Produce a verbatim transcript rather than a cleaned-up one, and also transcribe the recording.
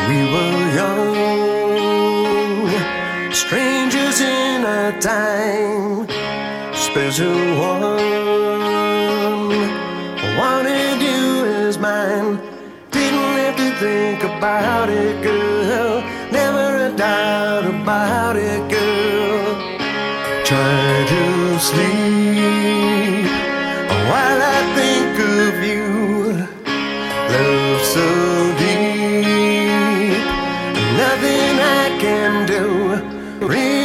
We were young, strangers in a time, special one. Wanted you as mine, didn't have to think about it, girl. Never a doubt about it, girl. Try to sleep while I think of you. Love so deep, nothing I can do.